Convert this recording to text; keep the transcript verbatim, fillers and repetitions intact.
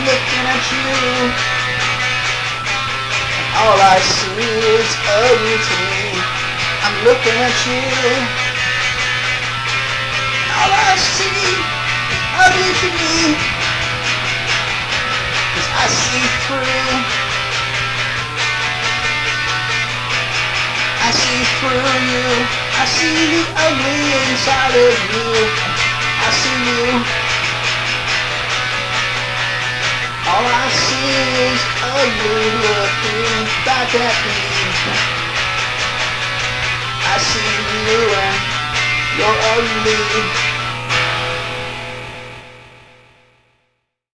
looking at you, and all I see is ugly to me. I'm looking at you, and all I see is ugly to me. 'Cause I see through, I see through you. I see the ugly inside of you. I see you. All I see is ugly looking back at me. I see you and you're ugly.